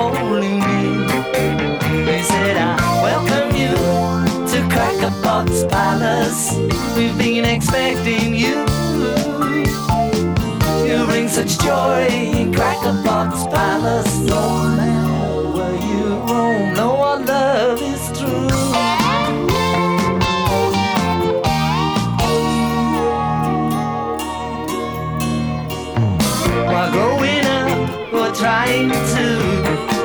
only me. He said, I welcome you to Crackerbox Palace. We've been expecting you. You bring such joy in Crackerbox Palace.